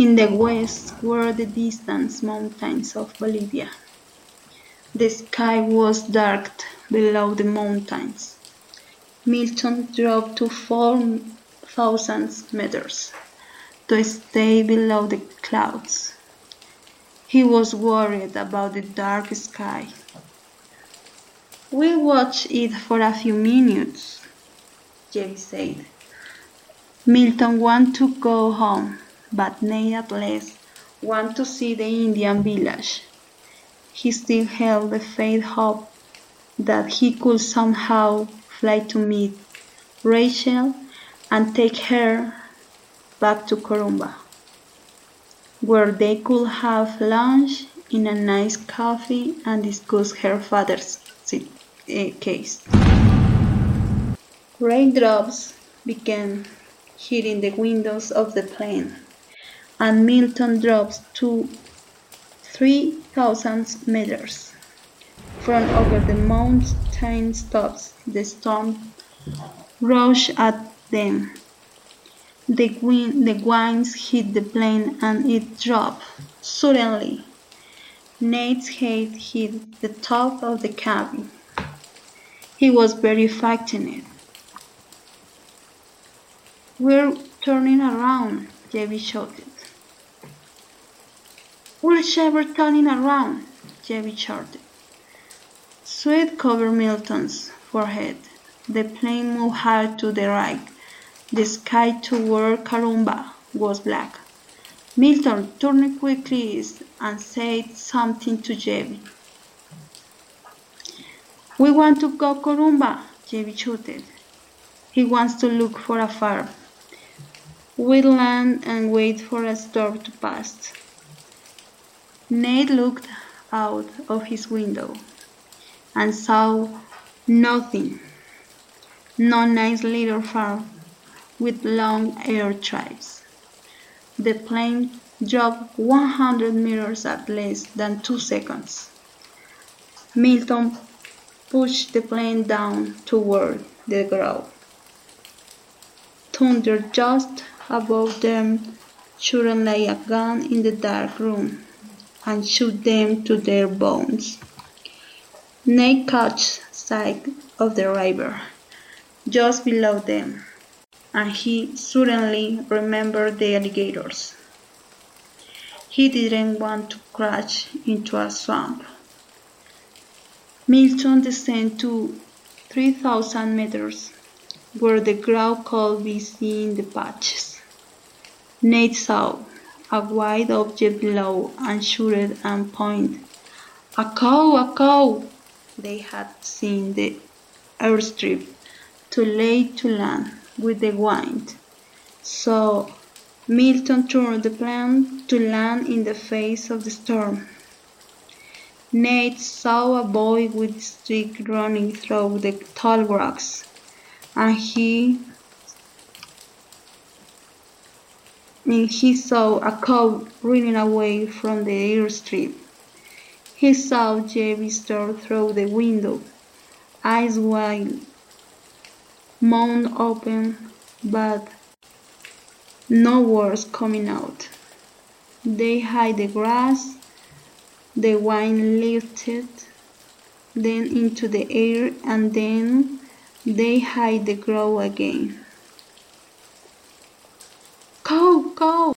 In the west were the distant mountains of Bolivia. The sky was dark below the mountains. Milton dropped to 4,000 meters to stay below the clouds. He was worried about the dark sky. "We'll watch it for a few minutes," Jerry said. Milton wanted to go home, but Nate at least wanted to see the Indian village. He still held the faint hope that he could somehow fly to meet Rachel and take her back to Corumba, where they could have lunch in a nice cafe and discuss her father's case. Raindrops began hitting the windows of the plane, and Milton dropped to 3,000 meters. From over the mountain tops, the storm rushed at them. The winds hit the plane and it dropped. Suddenly, Nate's head hit the top of the cabin. He was very frightened. "We're turning around," Jebby shouted. "We're never turning around," Jebby shouted. Sweat covered Milton's forehead. The plane moved hard to the right. The sky toward Corumba was black. Milton turned quickly east and said something to Jebby. "We want to go Corumba," Jebby shouted. "He wants to look for a farm. We'll land and wait for a storm to pass." Nate looked out of his window and saw nothing. No nice little farm with long air drives. The plane dropped 100 meters at less than 2 seconds. Milton pushed the plane down toward the ground. Thunder just above them shouted like a gun in the dark room and shook them to their bones. Nate caught sight of the river just below them, and he suddenly remembered the alligators. He didn't want to crash into a swamp. Milton descended to 3,000 meters, where the ground could be seen in the patches. Nate saw a white object below and shouted and pointed. "A cow, a cow!" They had seen the airstrip, too late to land with the wind. So Milton turned the plane to land in the face of the storm. Nate saw a boy with a stick running through the tall rocks, and he saw a cow running away from the airstrip. He saw Jebby stare through the window, eyes wide, mouth open, but no words coming out. They hid the grass. The wind lifted them into the air, and then they hid the ground again. "Cow, cow!"